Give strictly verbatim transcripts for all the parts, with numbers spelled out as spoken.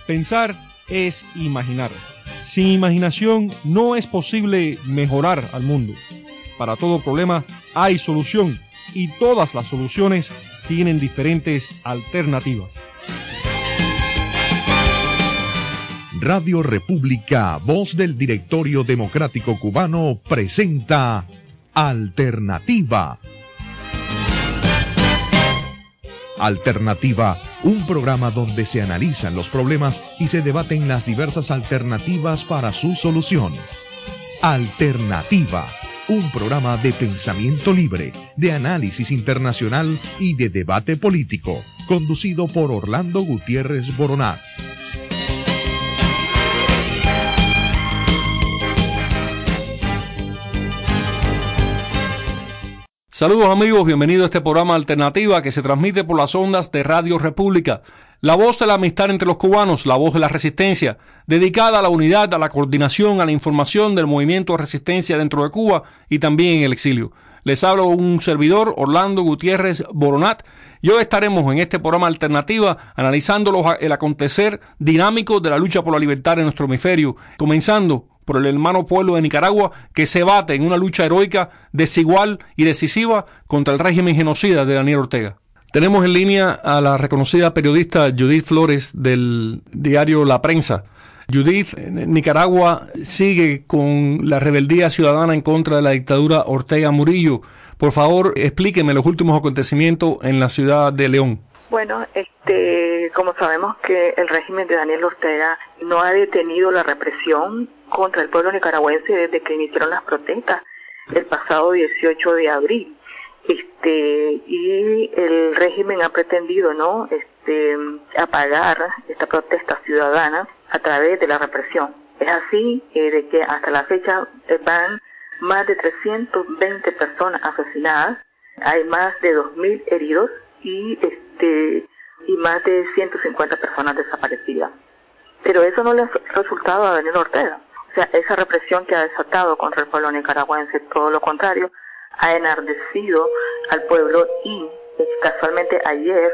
Pensar es imaginar. Sin imaginación no es posible mejorar al mundo. Para todo problema hay solución y todas las soluciones tienen diferentes alternativas. Radio República, voz del Directorio Democrático Cubano, presenta Alternativa. Alternativa, un programa donde se analizan los problemas y se debaten las diversas alternativas para su solución. Alternativa, un programa de pensamiento libre, de análisis internacional y de debate político, conducido por Orlando Gutiérrez Boronat. Saludos amigos, bienvenidos a este programa Alternativa que se transmite por las ondas de Radio República. La voz de la amistad entre los cubanos, la voz de la resistencia, dedicada a la unidad, a la coordinación, a la información del movimiento de resistencia dentro de Cuba y también en el exilio. Les hablo un servidor, Orlando Gutiérrez Boronat, y hoy estaremos en este programa Alternativa analizando los, el acontecer dinámico de la lucha por la libertad en nuestro hemisferio, comenzando por el hermano pueblo de Nicaragua que se bate en una lucha heroica, desigual y decisiva contra el régimen genocida de Daniel Ortega. Tenemos en línea a la reconocida periodista Judith Flores del diario La Prensa. Judith, Nicaragua sigue con la rebeldía ciudadana en contra de la dictadura Ortega Murillo. Por favor, explíqueme los últimos acontecimientos en la ciudad de León. Bueno, este, como sabemos que el régimen de Daniel Ortega no ha detenido la represión contra el pueblo nicaragüense desde que iniciaron las protestas el pasado dieciocho de abril. Este, y el régimen ha pretendido, ¿no?, este, apagar esta protesta ciudadana a través de la represión. Es así eh, de que hasta la fecha eh, van más de trescientas veinte personas asesinadas, hay más de dos mil heridos y este y más de ciento cincuenta personas desaparecidas. Pero eso no le ha resultado a Daniel Ortega. O sea, esa represión que ha desatado contra el pueblo nicaragüense, todo lo contrario, ha enardecido al pueblo y eh, casualmente ayer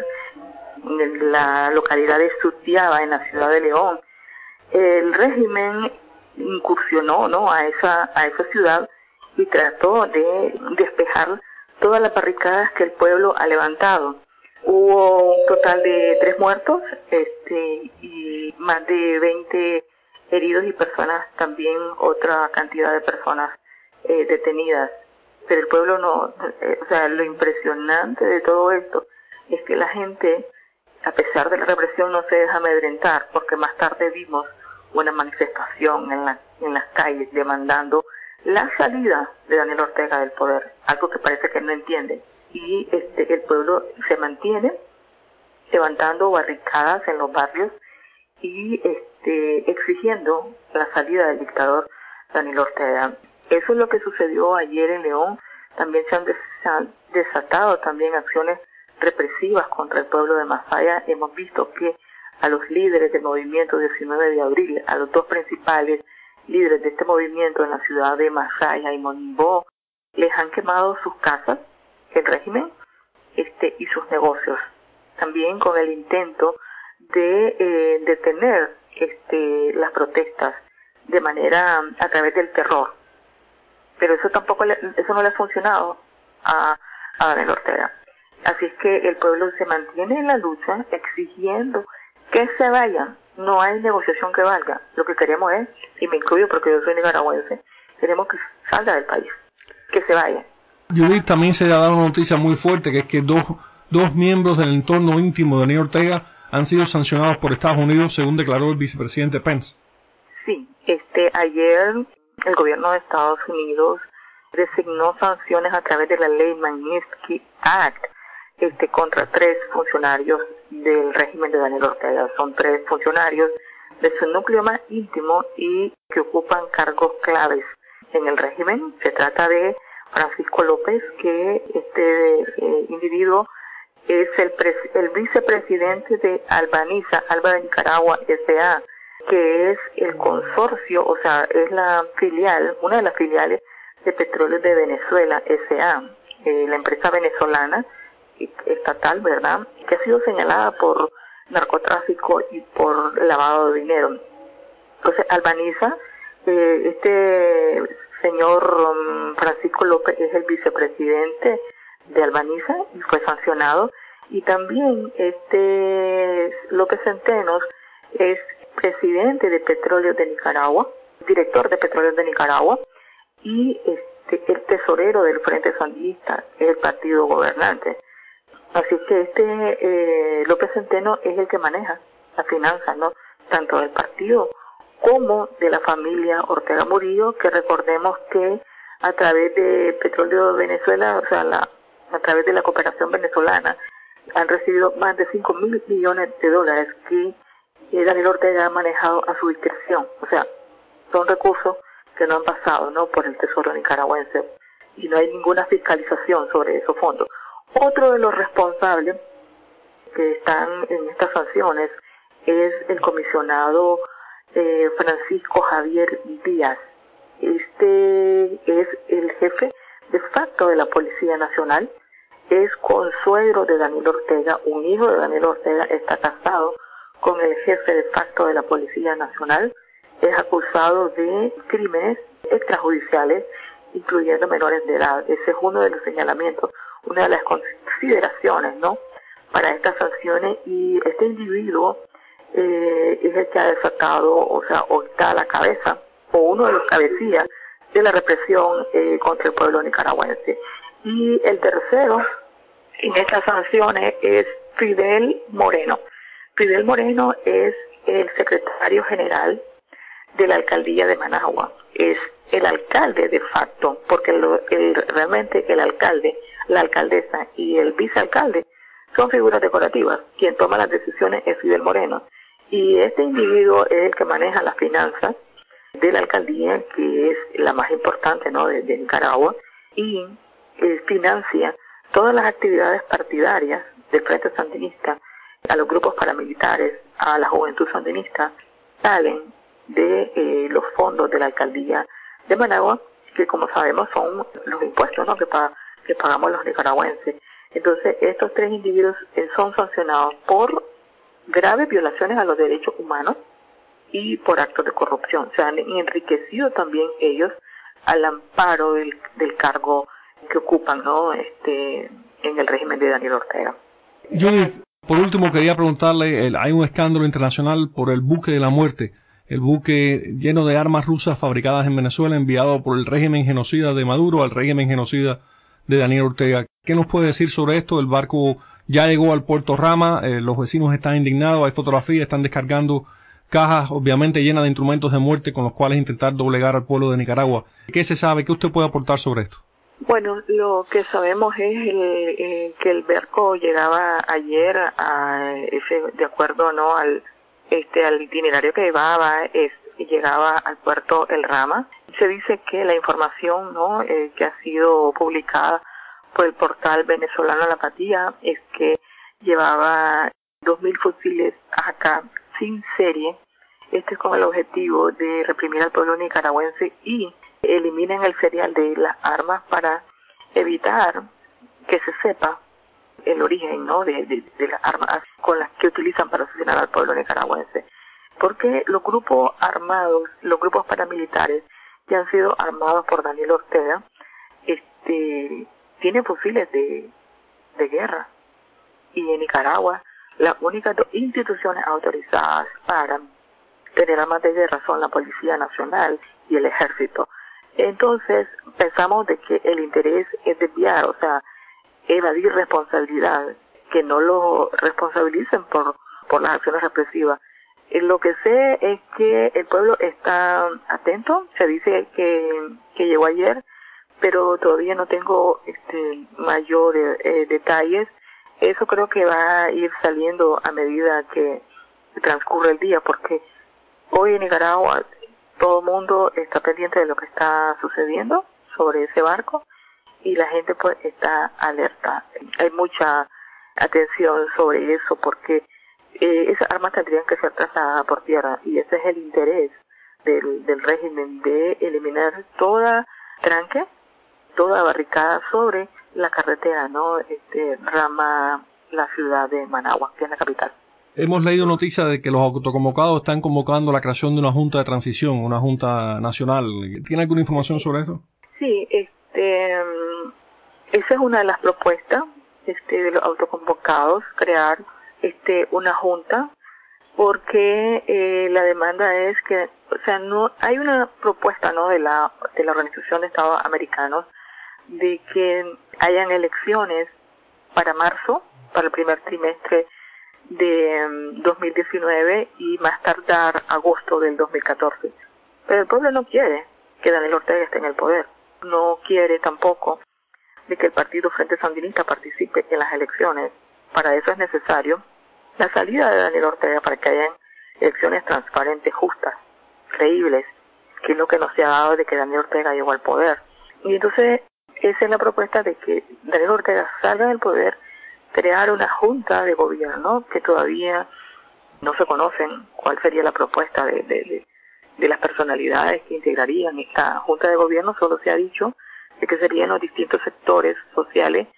en la localidad de Sutiaba, en la ciudad de León, el régimen incursionó, ¿no?, a esa a esa ciudad y trató de despejar todas las barricadas que el pueblo ha levantado. Hubo un total de tres muertos este, y más de veinte heridos y personas, también otra cantidad de personas eh, detenidas. Pero el pueblo no, eh, o sea, lo impresionante de todo esto es que la gente, a pesar de la represión, no se deja amedrentar, porque más tarde vimos una manifestación en, la, en las calles demandando la salida de Daniel Ortega del poder, algo que parece que no entienden. Y este, el pueblo se mantiene levantando barricadas en los barrios y este, exigiendo la salida del dictador Daniel Ortega. Eso es lo que sucedió ayer en León. También se han, des se han desatado también acciones represivas contra el pueblo de Masaya. Hemos visto que a los líderes del movimiento diecinueve de abril, a los dos principales líderes de este movimiento en la ciudad de Masaya y Monimbó, les han quemado sus casas, el régimen, este, y sus negocios. También con el intento de eh, detener este, las protestas de manera a través del terror. Pero eso tampoco le, eso no le ha funcionado a, a Daniel Ortega. Así es que el pueblo se mantiene en la lucha exigiendo que se vayan. No hay negociación que valga. Lo que queremos es, y me incluyo porque yo soy nicaragüense, queremos que salga del país, que se vaya. Judith, también se ha dado una noticia muy fuerte, que es que dos, dos miembros del entorno íntimo de Daniel Ortega han sido sancionados por Estados Unidos, según declaró el vicepresidente Pence. Sí, este, ayer el gobierno de Estados Unidos designó sanciones a través de la ley Magnitsky Act este, contra tres funcionarios del régimen de Daniel Ortega. Son tres funcionarios de su núcleo más íntimo y que ocupan cargos claves en el régimen. Se trata de Francisco López, que este eh, individuo es el, el vicepresidente de Albaniza, Alba de Nicaragua S A, que es el consorcio, o sea, es la filial, una de las filiales de Petróleos de Venezuela S A, eh, la empresa venezolana estatal, ¿verdad?, que ha sido señalada por narcotráfico y por lavado de dinero. Entonces, Albaniza, eh, este señor um, Francisco López es el vicepresidente de Albaniza y fue sancionado, y también este López Centenos es presidente de Petróleos de Nicaragua, director de Petróleos de Nicaragua, y este el tesorero del Frente Sandinista, es el partido gobernante. Así que este eh, López Centeno es el que maneja las finanzas, ¿no?, tanto del partido como de la familia Ortega Murillo, que recordemos que a través de Petróleo de Venezuela, o sea, la, a través de la cooperación venezolana, han recibido más de cinco mil millones de dólares que eh, Daniel Ortega ha manejado a su discreción. O sea, son recursos que no han pasado, ¿no?, por el Tesoro nicaragüense, y no hay ninguna fiscalización sobre esos fondos. Otro de los responsables que están en estas sanciones es el comisionado eh, Francisco Javier Díaz. Este es el jefe de facto de la Policía Nacional, es consuegro de Daniel Ortega, un hijo de Daniel Ortega, está casado con el jefe de facto de la Policía Nacional, es acusado de crímenes extrajudiciales, incluyendo menores de edad. Ese es uno de los señalamientos, una de las consideraciones, ¿no?, para estas sanciones, y este individuo eh, es el que ha desatado, o sea, o está a la cabeza, o uno de los cabecillas de la represión eh, contra el pueblo nicaragüense. Y el tercero en estas sanciones es Fidel Moreno. Fidel Moreno es el secretario general de la alcaldía de Managua, es el alcalde de facto, porque el, el, realmente el alcalde, la alcaldesa y el vicealcalde son figuras decorativas. Quien toma las decisiones es Fidel Moreno, y este individuo es el que maneja las finanzas de la alcaldía, que es la más importante, ¿no?, de, de Nicaragua, y eh, financia todas las actividades partidarias del Frente Sandinista, a los grupos paramilitares, a la juventud sandinista, salen de eh, los fondos de la alcaldía de Managua, que como sabemos son los impuestos, ¿no?, que, pa que pagamos los nicaragüenses. Entonces estos tres individuos eh, son sancionados por graves violaciones a los derechos humanos y por actos de corrupción. Se han enriquecido también ellos al amparo del, del cargo que ocupan, ¿no?, este, en el régimen de Daniel Ortega. Judith, por último quería preguntarle, el, hay un escándalo internacional por el buque de la muerte, el buque lleno de armas rusas fabricadas en Venezuela, enviado por el régimen genocida de Maduro al régimen genocida de Daniel Ortega. ¿Qué nos puede decir sobre esto? El barco ya llegó al puerto Rama, eh, los vecinos están indignados, hay fotografías, están descargando cajas obviamente llenas de instrumentos de muerte con los cuales intentar doblegar al pueblo de Nicaragua. ¿Qué se sabe? ¿Qué usted puede aportar sobre esto? Bueno, lo que sabemos es el, eh, que el barco llegaba ayer a ese, de acuerdo, ¿no?, al este al itinerario que llevaba, es, llegaba al puerto El Rama. Se dice que la información, ¿no?, eh, que ha sido publicada por el portal venezolano La Patía es que llevaba dos mil fusiles A K sin serie. Este es con el objetivo de reprimir al pueblo nicaragüense y eliminan el serial de las armas para evitar que se sepa el origen, ¿no?, de, de, de las armas con las que utilizan para asesinar al pueblo nicaragüense. Porque los grupos armados, los grupos paramilitares que han sido armados por Daniel Ortega, este, tienen fusiles de, de guerra. Y en Nicaragua, las únicas dos instituciones autorizadas para tener armas de guerra son la Policía Nacional y el Ejército. Entonces, pensamos de que el interés es desviar, o sea, evadir responsabilidad, que no lo responsabilicen por, por las acciones represivas. Eh, lo que sé es que el pueblo está atento, se dice que, que llegó ayer, pero todavía no tengo este mayores eh, detalles. Eso creo que va a ir saliendo a medida que transcurre el día, porque hoy en Nicaragua todo el mundo está pendiente de lo que está sucediendo sobre ese barco y la gente pues está alerta. Hay mucha atención sobre eso porque eh, esas armas tendrían que ser trasladadas por tierra y ese es el interés del, del régimen, de eliminar toda tranque, toda barricada sobre la carretera, ¿no? Este, Rama, la ciudad de Managua, que es la capital. Hemos leído noticias de que los autoconvocados están convocando la creación de una junta de transición, una junta nacional. ¿Tiene alguna información sobre esto? Sí, este, esa es una de las propuestas este, de los autoconvocados, crear este, una junta, porque eh, la demanda es que, o sea, no hay una propuesta, ¿no?, de la de la Organización de Estados Americanos de que hayan elecciones para marzo, para el primer trimestre de um, dos mil diecinueve y más tardar agosto del dos mil catorce. Pero el pueblo no quiere que Daniel Ortega esté en el poder. No quiere tampoco de que el partido Frente Sandinista participe en las elecciones. Para eso es necesario la salida de Daniel Ortega, para que hayan elecciones transparentes, justas, creíbles, que es lo que no se ha dado de que Daniel Ortega llegó al poder. Y entonces esa es la propuesta de que Daniel Ortega salga del poder, crear una junta de gobierno, que todavía no se conocen cuál sería la propuesta de, de, de, de las personalidades que integrarían esta junta de gobierno. Solo se ha dicho de que serían los distintos sectores sociales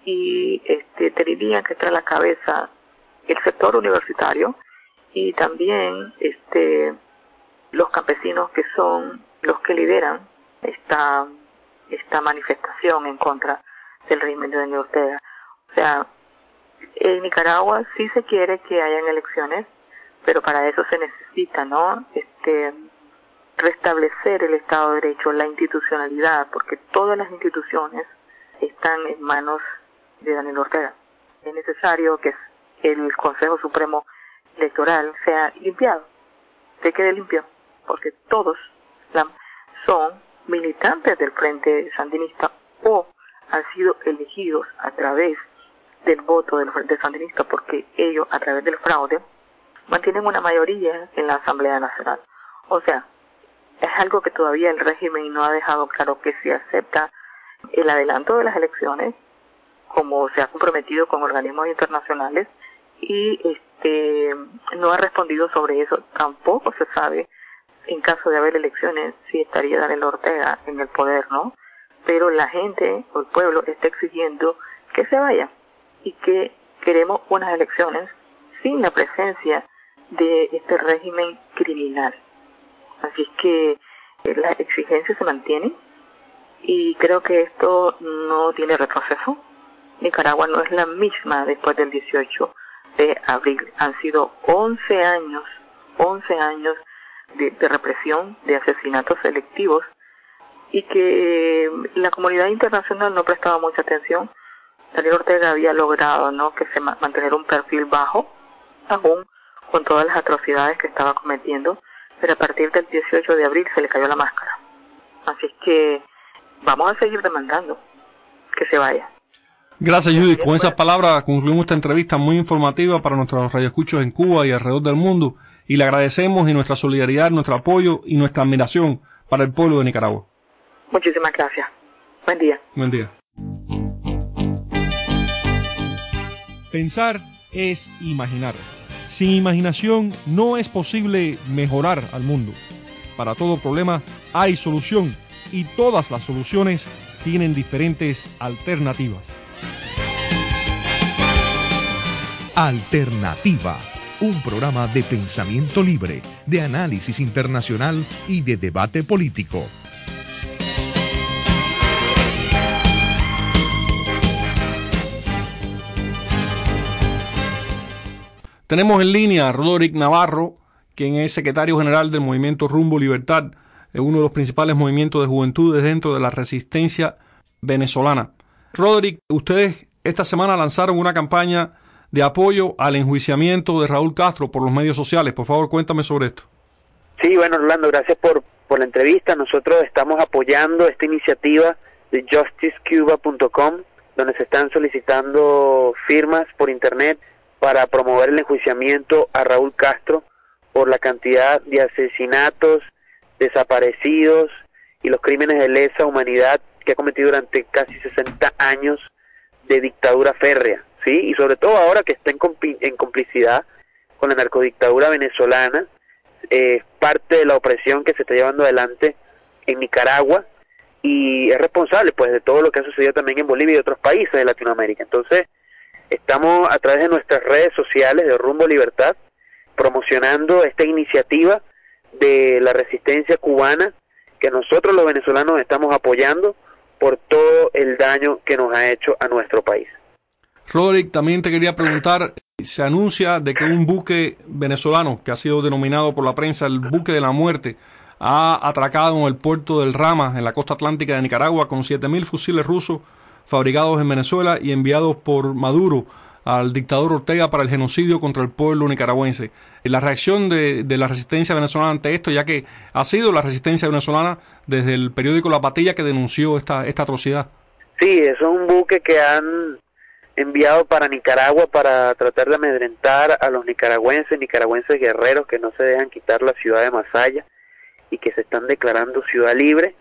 y este, tendrían que estar a la cabeza el sector universitario y también este, los campesinos, que son los que lideran esta, esta manifestación en contra del régimen de Daniel Ortega. O sea, en Nicaragua sí se quiere que hayan elecciones, pero para eso se necesita, ¿no?, este, restablecer el Estado de Derecho, la institucionalidad, porque todas las instituciones están en manos de Daniel Ortega. Es necesario que el Consejo Supremo Electoral sea limpiado, se quede limpio, porque todos la, son militantes del Frente Sandinista o han sido elegidos a través del voto del Frente Sandinista, porque ellos, a través del fraude, mantienen una mayoría en la Asamblea Nacional. O sea, es algo que todavía el régimen no ha dejado claro, que se acepta el adelanto de las elecciones, como se ha comprometido con organismos internacionales, y este no ha respondido sobre eso. Tampoco se sabe, en caso de haber elecciones, si estaría Daniel Ortega en el poder, ¿no? Pero la gente, o el pueblo, está exigiendo que se vaya, y que queremos unas elecciones sin la presencia de este régimen criminal. Así es que eh, las exigencias se mantienen, y creo que esto no tiene retroceso. Nicaragua no es la misma después del dieciocho de abril. Han sido once años, once años de, de represión, de asesinatos selectivos, y que la comunidad internacional no prestaba mucha atención. Daniel Ortega había logrado, ¿no?, que se ma- mantener un perfil bajo, aún con todas las atrocidades que estaba cometiendo, pero a partir del dieciocho de abril se le cayó la máscara. Así es que vamos a seguir demandando que se vaya. Gracias, Judith. Con esas palabras concluimos esta entrevista muy informativa para nuestros radioescuchos en Cuba y alrededor del mundo, y le agradecemos y nuestra solidaridad, nuestro apoyo y nuestra admiración para el pueblo de Nicaragua. Muchísimas gracias. Buen día. Buen día. Pensar es imaginar. Sin imaginación no es posible mejorar al mundo. Para todo problema hay solución, y todas las soluciones tienen diferentes alternativas. Alternativa, un programa de pensamiento libre, de análisis internacional y de debate político. Tenemos en línea a Roderick Navarro, quien es secretario general del movimiento Rumbo Libertad, uno de los principales movimientos de juventudes dentro de la resistencia venezolana. Roderick, ustedes esta semana lanzaron una campaña de apoyo al enjuiciamiento de Raúl Castro por los medios sociales. Por favor, cuéntame sobre esto. Sí, bueno, Orlando, gracias por, por la entrevista. Nosotros estamos apoyando esta iniciativa de justice cuba punto com, donde se están solicitando firmas por internet para promover el enjuiciamiento a Raúl Castro por la cantidad de asesinatos, desaparecidos y los crímenes de lesa humanidad que ha cometido durante casi sesenta años de dictadura férrea, ¿sí? Y sobre todo ahora que está en, compli en complicidad con la narcodictadura venezolana, eh, parte de la opresión que se está llevando adelante en Nicaragua, y es responsable pues de todo lo que ha sucedido también en Bolivia y otros países de Latinoamérica. Entonces, Estamos a través de nuestras redes sociales de Rumbo Libertad promocionando esta iniciativa de la resistencia cubana que nosotros los venezolanos estamos apoyando por todo el daño que nos ha hecho a nuestro país. Roderick, también te quería preguntar, se anuncia de que un buque venezolano que ha sido denominado por la prensa el buque de la muerte ha atracado en el puerto del Rama, en la costa atlántica de Nicaragua, con siete mil fusiles rusos fabricados en Venezuela y enviados por Maduro al dictador Ortega para el genocidio contra el pueblo nicaragüense. La reacción de, de la resistencia venezolana ante esto, ya que ha sido la resistencia venezolana desde el periódico La Patilla que denunció esta, esta atrocidad. Sí, eso es un buque que han enviado para Nicaragua para tratar de amedrentar a los nicaragüenses, nicaragüenses guerreros que no se dejan quitar la ciudad de Masaya y que se están declarando ciudad libre.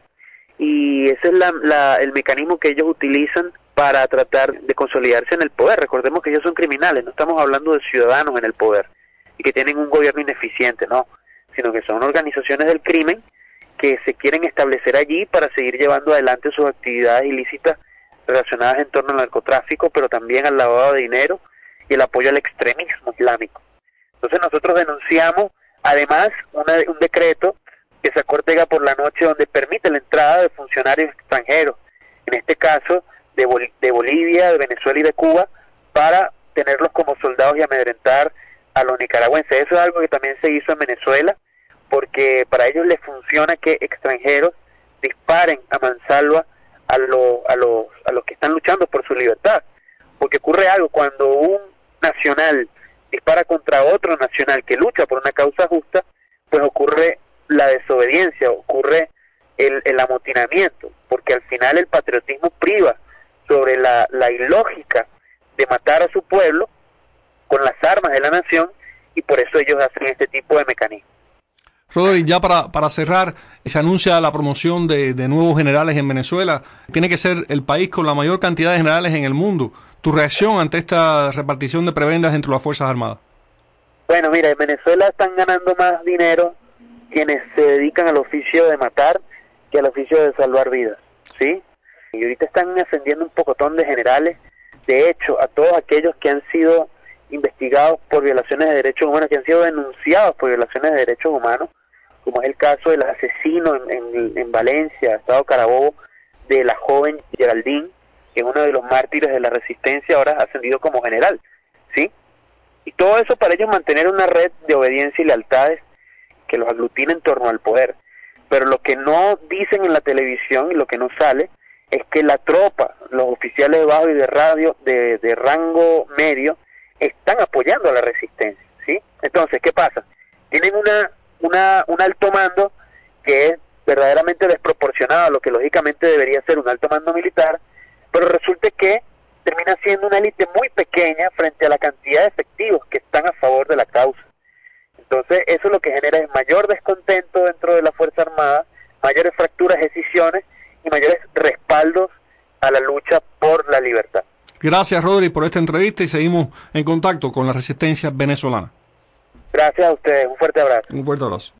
Y ese es la, la, el mecanismo que ellos utilizan para tratar de consolidarse en el poder. Recordemos que ellos son criminales, no estamos hablando de ciudadanos en el poder y que tienen un gobierno ineficiente, no, sino que son organizaciones del crimen que se quieren establecer allí para seguir llevando adelante sus actividades ilícitas relacionadas en torno al narcotráfico, pero también al lavado de dinero y el apoyo al extremismo islámico. Entonces nosotros denunciamos además una, un decreto que sacó Ortega por la noche donde permite la entrada de funcionarios extranjeros, en este caso de, Bol de Bolivia, de Venezuela y de Cuba, para tenerlos como soldados y amedrentar a los nicaragüenses. Eso es algo que también se hizo en Venezuela, porque para ellos les funciona que extranjeros disparen a mansalva a, lo, a, los, a los que están luchando por su libertad. Porque ocurre algo, cuando un nacional dispara contra otro nacional que lucha por una causa justa, pues ocurre la desobediencia, ocurre el, el amotinamiento, porque al final el patriotismo priva sobre la, la ilógica de matar a su pueblo con las armas de la nación, y por eso ellos hacen este tipo de mecanismos. Roderick, ya para, para cerrar, se anuncia la promoción de, de nuevos generales en Venezuela. Tiene que ser el país con la mayor cantidad de generales en el mundo. ¿Tu reacción ante esta repartición de prebendas entre las Fuerzas Armadas? Bueno, mira, en Venezuela están ganando más dinero quienes se dedican al oficio de matar que al oficio de salvar vidas, ¿sí? Y ahorita están ascendiendo un pocotón de generales. De hecho, a todos aquellos que han sido investigados por violaciones de derechos humanos, que han sido denunciados por violaciones de derechos humanos, como es el caso del asesino en, en, en Valencia, Estado Carabobo, de la joven Geraldine, que es uno de los mártires de la resistencia, ahora ascendido como general, ¿sí? Y todo eso para ellos mantener una red de obediencia y lealtades que los aglutina en torno al poder. Pero lo que no dicen en la televisión y lo que no sale es que la tropa, los oficiales de bajo y de radio de, de rango medio, están apoyando a la resistencia, ¿sí? Entonces, ¿qué pasa? Tienen una, una un alto mando que es verdaderamente desproporcionado a lo que lógicamente debería ser un alto mando militar, pero resulta que termina siendo una élite muy pequeña frente a la cantidad de efectivos que están a favor de la causa. Entonces, eso lo que genera es mayor descontento dentro de la Fuerza Armada, mayores fracturas, decisiones y mayores respaldos a la lucha por la libertad. Gracias, Roderick, por esta entrevista y seguimos en contacto con la resistencia venezolana. Gracias a ustedes. Un fuerte abrazo. Un fuerte abrazo.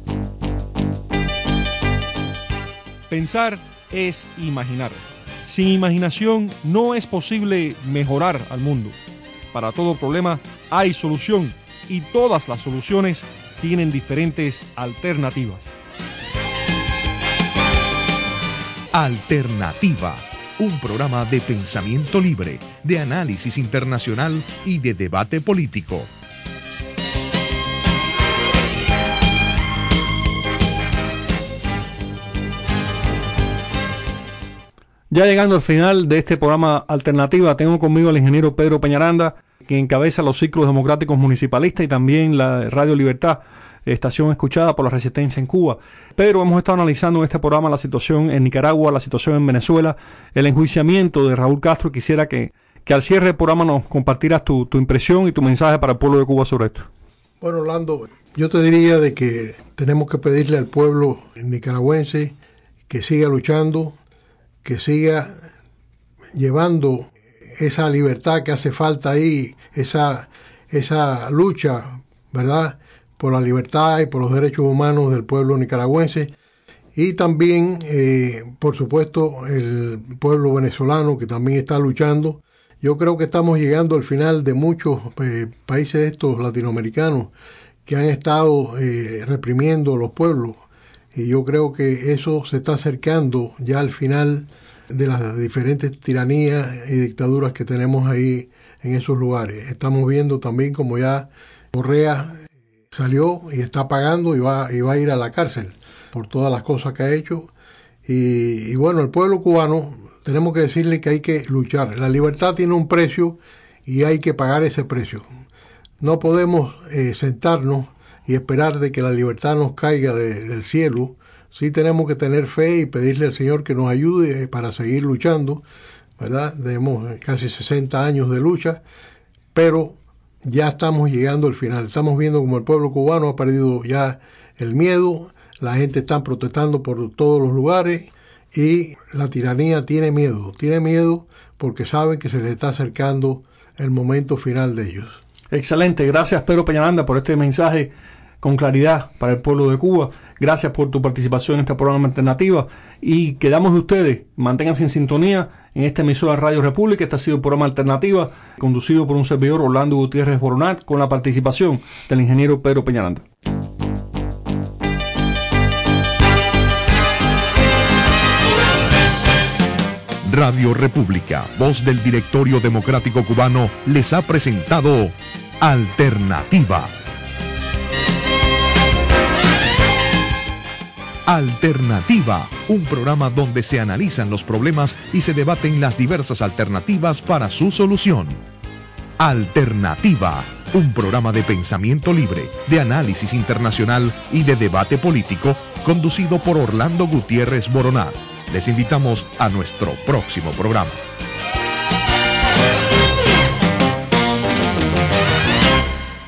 Pensar es imaginar. Sin imaginación no es posible mejorar al mundo. Para todo problema hay solución y todas las soluciones tienen diferentes alternativas. Alternativa, un programa de pensamiento libre, de análisis internacional y de debate político. Ya llegando al final de este programa Alternativa, tengo conmigo al ingeniero Pedro Peñaranda, que encabeza los ciclos democráticos municipalistas y también la Radio Libertad, estación escuchada por la resistencia en Cuba. Pedro, hemos estado analizando en este programa la situación en Nicaragua, la situación en Venezuela, el enjuiciamiento de Raúl Castro. Quisiera que, que al cierre del programa nos compartieras tu, tu impresión y tu mensaje para el pueblo de Cuba sobre esto. Bueno, Orlando, yo te diría de que tenemos que pedirle al pueblo nicaragüense que siga luchando, que siga llevando esa libertad que hace falta ahí, esa, esa lucha, ¿verdad?, por la libertad y por los derechos humanos del pueblo nicaragüense, y también, eh, por supuesto, el pueblo venezolano que también está luchando, Yo creo que estamos llegando al final de muchos eh, países estos latinoamericanos que han estado eh, reprimiendo los pueblos, y yo creo que eso se está acercando ya al final de las diferentes tiranías y dictaduras que tenemos ahí en esos lugares. Estamos viendo también como ya Correa salió y está pagando y va, y va a ir a la cárcel por todas las cosas que ha hecho. Y, y bueno, el pueblo cubano, tenemos que decirle que hay que luchar. La libertad tiene un precio y hay que pagar ese precio. No podemos eh, sentarnos y esperar de que la libertad nos caiga de, del cielo. Sí tenemos que tener fe y pedirle al Señor que nos ayude para seguir luchando, ¿verdad? Tenemos casi sesenta años de lucha, pero ya estamos llegando al final. Estamos viendo como el pueblo cubano ha perdido ya el miedo, la gente está protestando por todos los lugares y la tiranía tiene miedo, tiene miedo porque saben que se les está acercando el momento final de ellos. Excelente, gracias Pedro Peñaranda por este mensaje con claridad para el pueblo de Cuba. Gracias por tu participación en este programa Alternativa y quedamos de ustedes, manténganse en sintonía en esta emisora Radio República. Este ha sido el programa Alternativa, conducido por un servidor, Orlando Gutiérrez Boronat, con la participación del ingeniero Pedro Peñaranda. Radio República, voz del Directorio Democrático Cubano, les ha presentado Alternativa. Alternativa, un programa donde se analizan los problemas y se debaten las diversas alternativas para su solución. Alternativa, un programa de pensamiento libre, de análisis internacional y de debate político, conducido por Orlando Gutiérrez Boronat. Les invitamos a nuestro próximo programa.